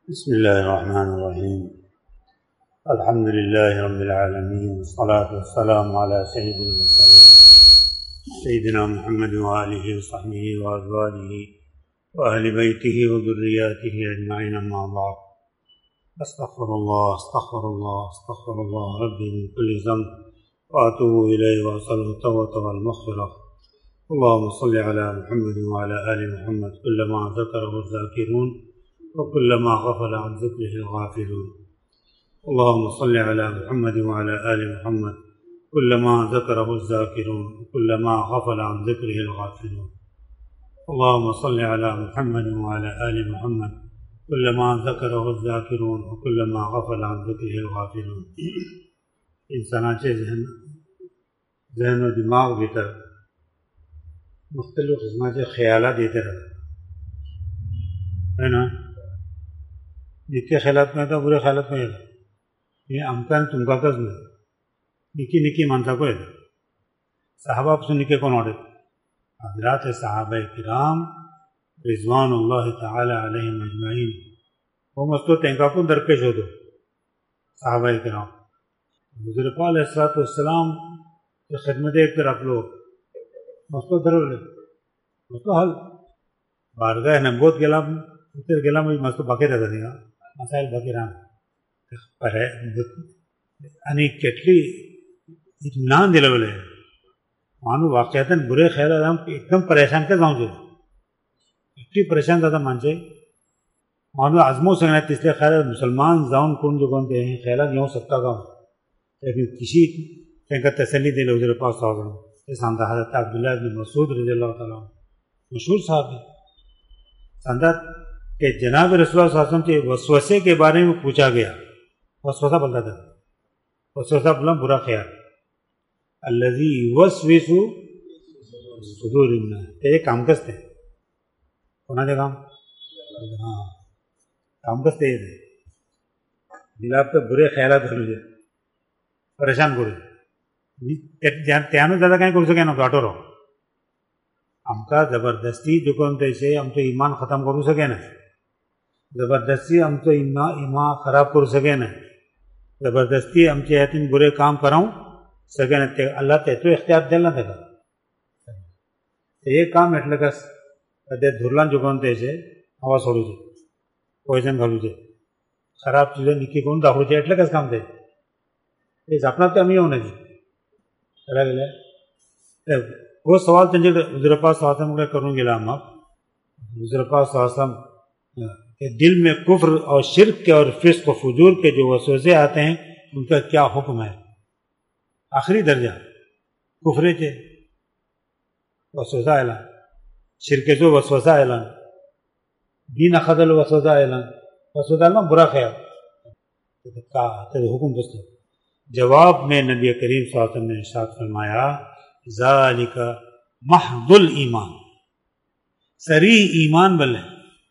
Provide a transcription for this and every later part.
بسم الله الرحمن الرحيم. الحمد لله رب العالمين، والصلاة والسلام على سيد المرسلين سيدنا محمد وآله وصحبه وأزواجه وأهل بيته وذرياته أجمعين، أما بعد. أستغفر الله ربي من كل ذنب وأتوب إليه وأسأله التوبة والمغفرة. اللهم صل على محمد وعلى آل محمد كلما ذكره الذاكرون وكلما غفل عن ذكره الغافلون. اللهم صل على محمد وعلى آل محمد كلما ذكره الذاكرون وكلما غفل عن ذكره الغافلون. اللهم صل على محمد وعلى آل محمد كلما ذكره الذاكرون وكلما غفل عن ذكره الغافلون. انساناچے ذہن و دماغ بھیتر مختلف قسم کے خیالات دیتے رہے ہے نا. نیکے خیالات میں تھا، برے خیالات میں یہ امکان تم کا کس میں نکی نکی مانتا کو ہے. صحابہ سے نکے کون اوڑے حضرات صحابہ کرام رضوان اللہ تعالی علیہم اجمعین. وہ مستو تینکا کو درپیش ہو دو صحابہ کرام حضور پاک علیہ السلام کی خدمت ایک طرف لوگ مستو درو لے مستو حل بارگاہ نبوت گلام اتر گلام مستو باقی رہتا دیں گا مسائل باقی رہا پر ہے یعنی کتلی اطمینان دلو لے مانو واقعاتاً برے خیالات ہم ایک دم پریشان کر جاؤں جو اتنی پریشان زیادہ مانچے مانو عزموں سے گنا تیسرے خیالات مسلمان زاؤن کون جو کونتے ہیں خیالات یوں سکتا گا لیکن کسی کا تسلی دے لے حضور پاک صلی اللہ علیہ وسلم ساندہ حضرت عبداللہ بن مسعود رضی اللہ تعالیٰ مشہور صاحب ہیں ساندہ کہ جناب رسول اللہ صلی اللہ علیہ وسلم کے وسوسے کے بارے میں پوچھا گیا. وسوسہ بولتا تھا، وسوسہ بولا برا خیال. الذی یوسوس صدور الناس یہ کام کستے ہونا دے کام ہاں کام کستے یہ دے دل آپ تو برے خیالات ہو جائے پریشان کرو تیانو زیادہ کہیں کر سکے نا تو آٹو رہو ہم کا زبردستی جو کونتے سے ہم تو ایمان ختم کرو سکے نا زبردستی ہم تو ایمان خراب کرو سکے نا زبردستی ہم چاہتے ہیں برے کام کراؤں سکے نا اللہ تے تو اختیار دینا تھا یہ کام اٹھ لگا دھرلان جو کونتے سے ہوا چھوڑو چھے پوائزن گھلو چھے خراب چیزیں نکی کون داخلو چھے اٹھ لگا کام دے یہ اپنا تو ہم ہی ہونا جی چلا گلے وہ سوال تنجھے حضور پاک صلی اللہ علیہ وسلم کا کروں گے لام آپ حضور پاک صلی اللہ علیہ وسلم کہ دل میں کفر اور شرک کے اور فسق و فجور کے جو وسوسے آتے ہیں ان کا کیا حکم ہے. آخری درجہ کفر کے وسوسہ اعلان، شرک جو وسوسہ اعلان، دین خدل وسوسہ اعلان، وسوسہ اعلان برا خیال حکم پوچھتے. جواب میں نبی کریم صلی اللہ علیہ وسلم نے ارشاد فرمایا ذالک محض الایمان صریح ایمان بلے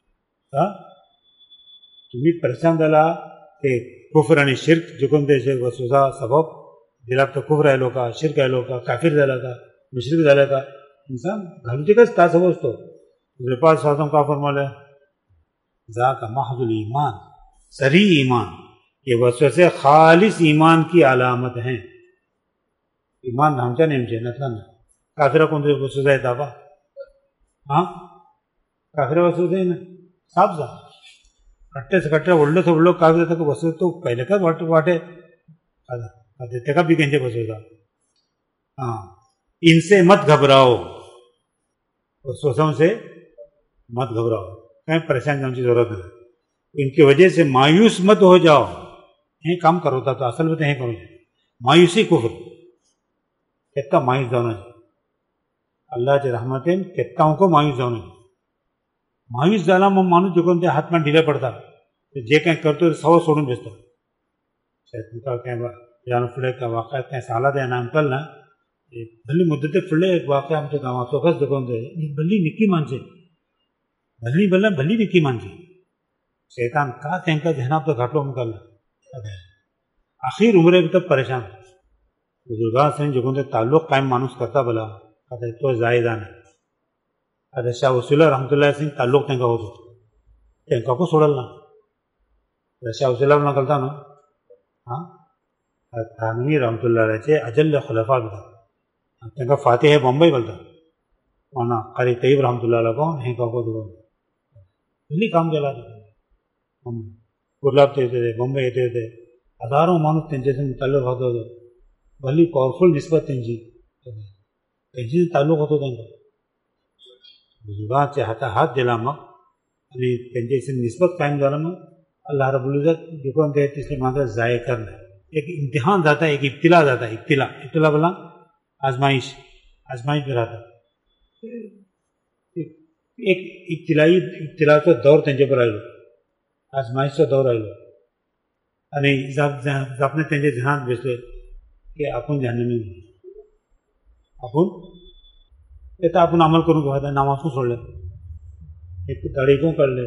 تمہیں پریشان دلا کہ کفر یعنی شرک جکم دے سے وسوسہ سبب دلاب تو کفر ہے لوگا شرک ہے لوگا کافر دلا کا مشرک دلا کا انسان گھلوچے کا ستا سبب تو حضور پاک صلی اللہ علیہ وسلم کا فرما لے ذاک محض الایمان صریح ایمان یہ وسوسے خالص ایمان کی علامت ہیں. ایمان ہمچا نہیں مجھے نتلا نا کافرہ کون سے وسوسہ ہے دعویٰ ہاں کافرہ وسوسہ ہے نا صاحب صاحب کٹے سے کٹے اڑلے سے اڑلو کافرہ تک وسوسہ تو پہلے کا واٹے دیتے کا بھی کہیں وسوسہ ہاں ان سے مت گھبراؤ وسوسوں سے مت گھبراؤ کہیں پریشان جانے کی ضرورت ہے. ان کی وجہ سے مایوس مت ہو جاؤ یہ کام کرو تھا تو اصل میں تو یہ کرو مایوسی کفر کتنا مایوس جانا ہے اللہ کے رحمتیں کتاؤں کو مایوس جانا ہے. مایوس جانا میں مانو جو کہتے ہاتھ میں ڈھیلے پڑتا تو جے کہیں کرتے سو سوڑوں بیچتا شاید کہیں جانو فلے کا واقعہ کہیں سالہ دے نام کل نا بھلی مدت فلے ایک واقعہ ہم سے کہاں سوکھس جو کہتے بھلی نکی مانچے بھلی بھلا بھلی نکی مانچے شیطان کا کہیں کا جہناب تو گھاٹوں میں کرنا آخر عمرے بھی تب پریشان بزرگان سے جو کہتے تعلق قائم مانوس کرتا بلا کہتے تو زائدان ہے حضرت شاہ وصول رحمۃ اللہ سے تعلق تنگا ہو تو تنگا کو چھوڑلنا शाह हुसेलाम नकलता न्हू हां थानवी रहमतुल्लाहाचे अजल्ल खलफा भितर तांकां फातेह बॉम्बे बोलता कोणा कारी तय्यब रहमतुल्लाह कोण हें काको पयलीं काम केलां कुर्लाब ते येते बॉम्बे येते येते हजारों माणूस तेंचेसून ताल्लूक होतो व्हडली पॉवरफूल निस्बत तेंची ताल्लूक होतो तांकां बुजुर्गांचे हाता हात दिला मग आणि त्यांच्याशी निस्बत कायम झाला मग अल्लाह रब्बुल इज्जत देखून ते तिसरे मात्र जाय करना एक इम्तिहान जाता एक इब्तिला जाता इब्तिला बोला आजमाइश में राहता एक इब्तिलाचो दौर तेंचेवर आयलो आजमाइशचो दौर आयलो आणि जापणे तेंच्या ध्यानात बसले की आपण जहन्नमी आपण अमल करून घेतला नामासून सोडले एक दाढेकून काढले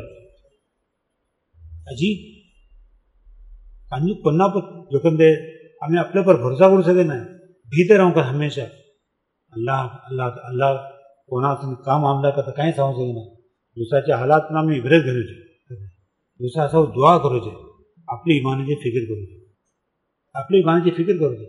अजी आम्ही पुन्हा जोखम दे आम्ही आपल्या पर भरोसा करू शकत नाही भीते राहू का हमेशा अल्लाह कोणाचं काम आमला करता कांय सांगू शकत नाही दुसऱ्याच्या हालात आम्ही इब्रत घेवचे दुसरा असं दुआ करूचे आपली इमानाची फिकीर करूचे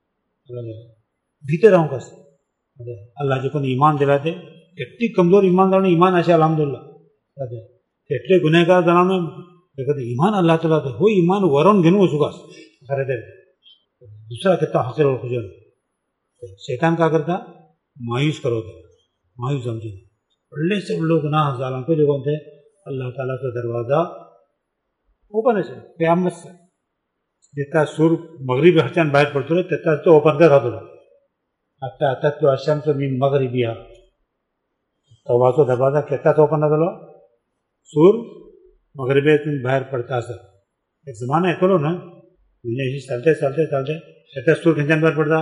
भीते राहू कस अल्लाह जे कोणी इमान दिला ते एट्टी कमजोर इमान जाणं इमान असे अल्हम्दुलिल्लाह एटले गुन्हेगार जाणं इमान अल्लाह ताला हो इमान वरून घेऊन वचूकास खरें तरी दुसरा कितना हासिल वळखूचे शैतान का करता मायूस करवता मायूस समझे व्हडलेशे व्हडलो गुनाह जाला पयलीं कोण ते अल्लाह तालाचो दरवाजा ओपन आसा क़यामत जेता सूर मगरीब हाच्यान भायर पडटलो तेता तो ओपन करत रावतलो आता तो अशांचो मी मगरिबिया तवाचो दरवाजा केताच ओपन जातलो सूर मगरिबेतून भायर पडता आसा एक जमानो येतलो न्हय दुनिया अशी चालते तेता सूर खंयच्यान भायर पडता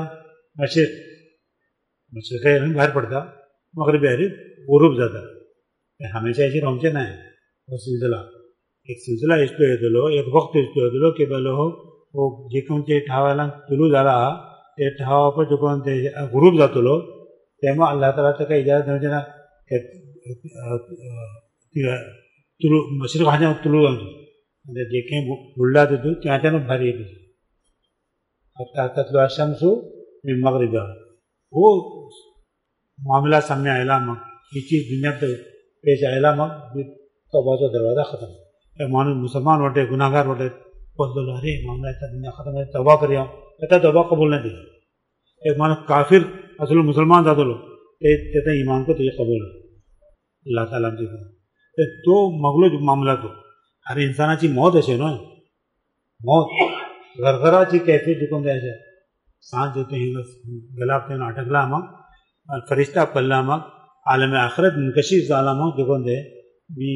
मशरिकेन भायर पडता मगरिबेर गुरूब जाता हमेशा अशी रावचें न्हय हो सिलसिला एक सिलसिला इश्टो येतलो एक वक्त इश्टो येतलो की बायलो हो जे कोणते ठावालांक तुलू जाला ते ठावा पळय चुकून ते गुरूब जातलो तेन्ना अल्लाह ताला ताका इजाजत दिवचें ना तुलू मशरीक हाच्यान तुलू म्हणजे जे काही बुडला तितून त्याच्यान भायर येयली तातलो अशमसू मिन मगरिबा हो मामला सामने आयला मग ही चीज दुनियात पेश आयला मग तौबाचो दरवाजा खतम माणूस मुसलमान वटे गुन्हागार वटे पळतलो अरे मामला येता दुनिया खतम तौबा करया तेता तौबा कबूल नाही दिली एक माणूस काफिर असलो मुसलमान जातलो तेता इमान को तुझे कबूल अल्लाह ताला आमची तो मगलो मामला तो हर इंसानाची मौत अशें न्हय मौत घरघराची कैफियत जिखून जाय अशें सांज जो गेला तेन्ना अटकला मग फरिश्ता पडला मग आलम आखरत मुनकशीफ जाला मग जिखून ते मी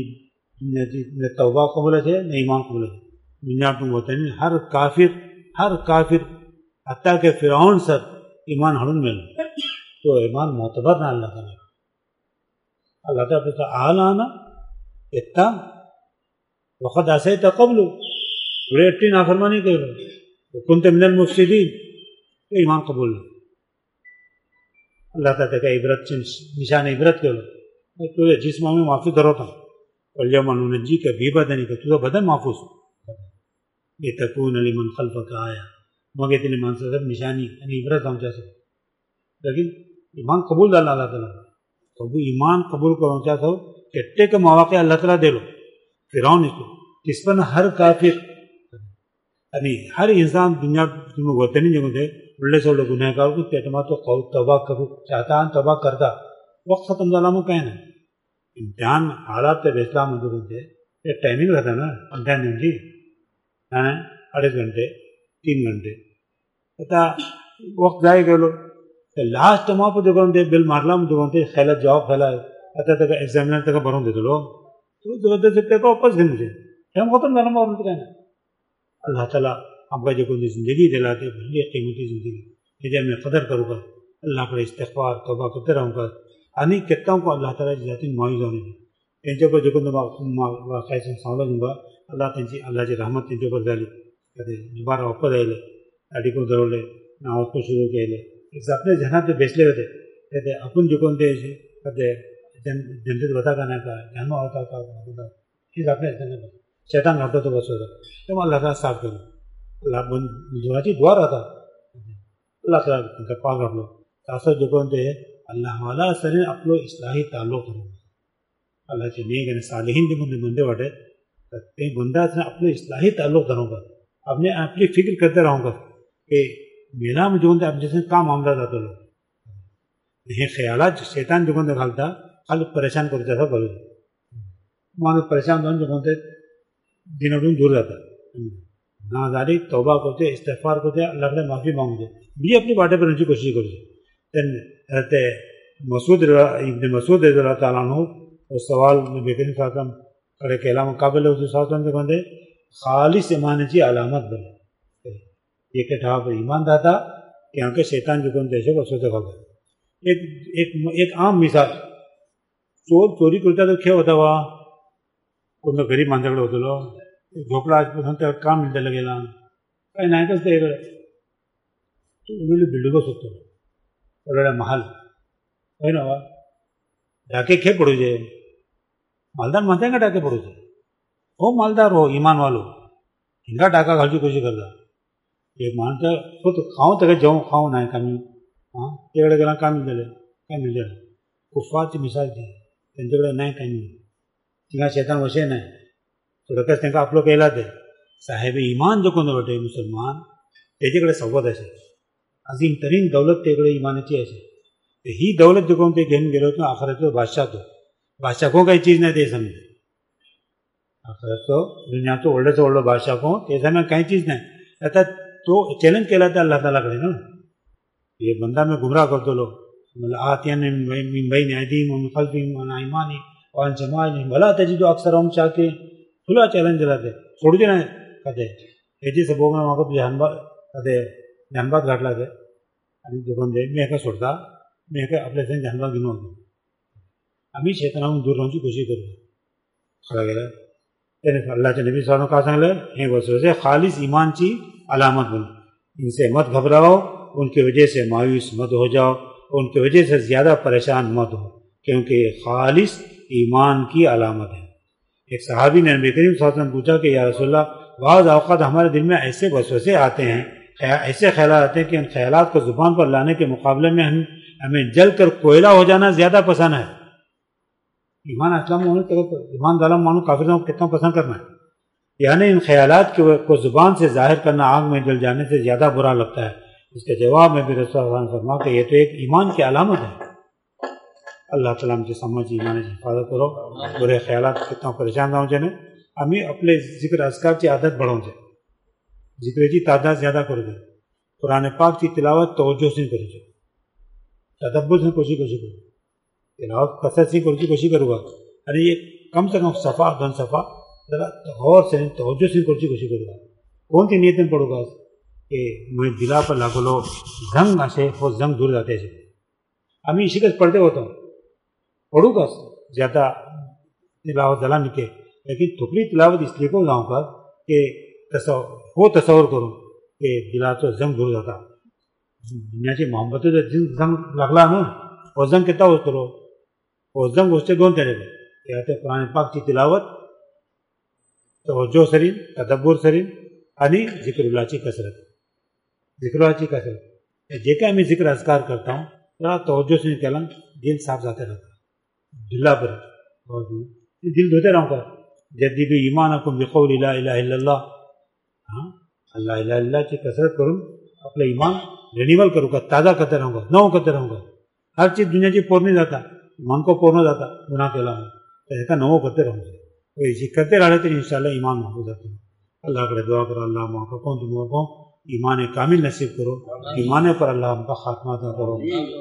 तौबा कबूल अशें ने ईमान कबूल अशें दुनिया तूं वतनी हर काफिर हत्ता के फिरौन सर ईमान हाडून मेलो तो ईमान मोतबर ना अल्लाह ताला आलाना इतना वक़द असैता क़ब्लु बड़े अट्टी नाफरमानी करो कुंत मिनल मुफ़्सिदीन तो ईमान कबूल अल्लाह ताला का इबरत निशान इबरत करो तुझे जिस्म में माफी धरवता वल्यौम नुनज्जीका बिबदनिका तुझं बदन माफूस लितकून लिमन खल्फका आया मग येतली माणसाचं निशानी आणि इबरत जावचे आसा लेकिन ईमान कबूल जाला अल्लाह ताला ईमान कबूल करूंचा तो केट्टे के मौके अल्लाह ताला देलो फिरौन इसको किस्पन हर काफिर आणि हर इंसान दुनिया तुम्ही वतनी जेमध्ये उडले सोडले गुन्हेगार को तेटमा तो तौबा करू चाहता आणि तौबा करता वक्त खत्म झाला मग काय नाही इम्तिहान हालात ते बेसला म्हणजे कोणते ते टायमिंग राहता ना इम्तिहान नेमकी नाही 2.5 घंटे 3 घंटे आता वक्त जाय गेलो लास्ट टायमा पण ते बिल मारला म्हणजे कोणते खायला जॉब खायला आता त्याचा एक्झामिनर त्याला भरून देतलो तो जबरदस्त पेपर वापस घेऊन येते टाइम खतम झाला मग काय नाही अल्लाह ताला आमकां जे कोणी जिंदगी दिला ते भली कीमती जिंदगी तेजे आमी कदर करूं का अल्लाह कडेन इस्तिगफार तौबा करते रावूं का आनी केत्तां को अल्लाह तालाची जातीन मावी जावन तेंचे पळय जे कोण काय सांगलो तुमकां अल्लाची रहमत तेंचे पर जाली दुबारा वापस आयले आडीकून धरवले नावाजको सुरू केले आपले जनात ते बेसले होते ते आपण जे कोण ते जनतेत वता का नाही का ज्ञानो होता का हेच आपल्या شیطان گھاٹو تو بس ہوتا تو اللہ تعالیٰ صاف کرو اللہ بندی دعا رہتا اللہ تعالیٰ کا پاک رکھ لو تاثر جو کہتے ہیں اللہ والا سر اپلو اصلاحی تعلق کرو اللہ کے نیک یعنی صالحین جو بندے بٹے کہیں بندہ سے اپنے اصلاحی تعلق کروں گا اپنی فکر کرتے رہوں گا کہ میرا میں جو اب جیسے کام معاملہ تھا تو لوگ یہ خیالات شیطان جو کہتے کھالتا خالی پریشان کرتا تھا بولے مانو پریشان جو کہتے دنوں دن دور رہتا نازاری توبہ کرتے استغفار کرتے اللہ کے معافی مانگتے بھی اپنی باتیں پر ان کی کوشش کرتے رہتے ابن مسعود رضی اللہ تعالیٰ عنہ وہ سوال میں بہترین خاتم کڑے کے علامہ قابل حسن کے بندے خالص ایمان کی علامت بنے یہ کہ ٹھا پر ایمان داتا کہ یہاں کے شیطان جو کون دیشے وہ سوچے کھا ایک عام مثال چور چوری کرتا تو کیا ہوتا ہوا کون تو غریب مانتے ہوتے لو جھوپڑا کام ملتے لگے لا کہیں نہ کستے تو انہیں بلڈنگوں سکتے بڑا محل وہی نا ہوا ڈاکے کھے پڑو جائے مالدار مانتے ہیں کہ ڈاکے پڑو جائے ہو مالدار ہو ایمان والو ان کا ڈاکہ گھر کی کوشش کرتا یہ مانتا خود کھاؤں تک جاؤں کھاؤں نہ کمی ہاں یہ گلا کام مل جائے کیا مل جائے کفار کی مثال تھی تنجگڑے نہ کہیں تینگا شیطان وشے نہ تو رکھتے تنگا آپ لوگ کہلاتے صاحب ایمان جو کون بیٹھے مسلمان تیجگڑے سوت ایسے عظیم ترین دولت تیگڑے ایمان چی ایسے ہی دولت جو کون تے گہن گرو تو آخرت تو بادشاہ کو کئی چیز نہیں دے سمجھے آخرت تو دنیا تو اولڈے سے اولڈے بادشاہ کو ایسا میں کئی چیز نہیں رہتا تو چیلنج کہلاتا ہے اللہ تعالیٰ کرے نا یہ بندہ میں گمراہ کر دو لو مطلب آتین من بین ایدیہم ومن خلفہم وعن ایمانہم وعن شمائلہم ولا تجد اکثرہم شاکرین کھلا چیلنج دلاتے چھوڑ دینا کہتے ایجی سے بوگنا وہاں کو جہنبات گھاٹ لاتے جو بندے میں کا چھوڑتا میں کہ اپنے سے جہنبات گنو ہوتا ہمیں شیطانوں دور رہنے کی کوشش کرو کھڑا گیا اللہ کے نبی صلی اللہ علیہ وسلم کہا سنگلے ہیں وسوسے خالص ایمان کی علامت بن ان سے مت گھبراؤ ان کی وجہ سے مایوس مت ہو جاؤ ان کی وجہ سے زیادہ پریشان مت ہو کیونکہ یہ خالص ایمان کی علامت ہے ایک صحابی نے نبی کریم صلی اللہ علیہ وسلم پوچھا کہ یا رسول اللہ بعض اوقات ہمارے دل میں ایسے وسوسے آتے ہیں ایسے خیالات آتے ہیں کہ ان خیالات کو زبان پر لانے کے مقابلے میں ہمیں جل کر کوئلہ ہو جانا زیادہ پسند ہے ایمان اسلام ایمان ظالم مانو کافر کتنا پسند کرنا ہے یعنی ان خیالات کو زبان سے ظاہر کرنا آگ میں جل جانے سے زیادہ برا لگتا ہے اس کے جواب میں بھی رسول اللہ فرما کہ یہ تو ایک ایمان کی علامت ہے اللہ تعالیٰ مجھے سمجھ ایمان کی حفاظت کرو برے خیالات کتنا پریشان نہ ہو جانے ہمیں اپنے ذکر اذکار کی عادت بڑھو جائے ذکر کی تعداد زیادہ کرو جائے قرآن پاک کی تلاوت توجہ سے کرو جائے تدبر سے کوشش کرو تلاوت کثرت سے کرنے کی کوشش کروں گا ارے یہ کم سے کم صفحہ دن صفحہ ذرا غور سے توجہ سے کرنے کی کوشش کروں گا کون سی نیت میں پڑھوں گا کہ میں دلا پر لاگو لو زنگ آسے وہ زنگ دور جاتے ہیں ہمیں اسی کا پڑھتے ہوتا ہوں پڑھوں گا زیادہ تلاوت دلا نکے لیکن تھوڑی تلاوت اس لیے کو لاؤں گا کہ تصور کروں کہ دلا تو زنگ دور جاتا دنیا کی محبت زنگ لگلا نا وہ زنگ کتنا ہو کرو وہ زنگ اس سے گون تیرے گئے کہتے قرآن پاک کی تلاوت توجہ سرین تدبر سرین یعنی ذکر اللہ کی کثرت ذکر اللہ کی کثرت جیکا میں ذکر اذکار کرتا ہوں ذرا توجہ سے نکلا دل صاف جاتے رہتا دلہ پر دل دھوتے رہوں گا جدید ایمانکم بقول لا الہ الا اللہ ہاں اللہ الہ الا اللہ کی کثرت کروں اپنے ایمان رینیول کروں گا تازہ کرتے رہوں گا نو کرتے رہوں گا ہر چیز دنیا کی پور نہیں جاتا من کو پور نہ جاتا گناہ کے علاوہ تو ایسا نو کرتے رہوں گا تو اسی کرتے رہے تو انشاءاللہ ایمان محفوظ جاتے ہیں اللہ کرے دعا کرو اللہ موقع کون تم کو ایمان کامل نصیب کرو ایمان پر اللہ ہم کا خاتمہ عطا کرو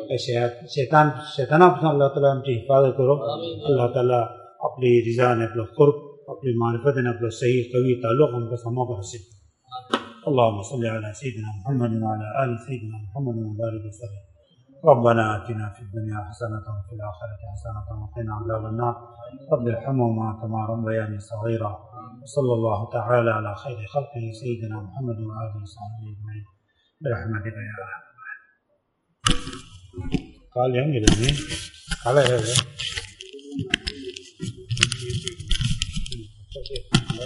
شیطانہ پسند اللہ تعالیٰ ہم کی حفاظت کرو اللہ تعالیٰ اپنی رضا نے اپنا قرب اپنی معرفت نے اپنا صحیح قوی تعلق ہم کا سما پر حاصل کرو اللہم صلی علی سیدنا محمد وعلی آل سیدنا محمد وبارک وسلم ربنا آتنا في الدنيا حسنة وفي الآخرة حسنة وقنا عذاب النار رب ارحمهما كما ربياني صغيرا وصلى الله تعالى على خير خلقه سيدنا محمد وآله وصحبه أجمعين برحمتك يا أرحم قال يوم يلزمين قال هذا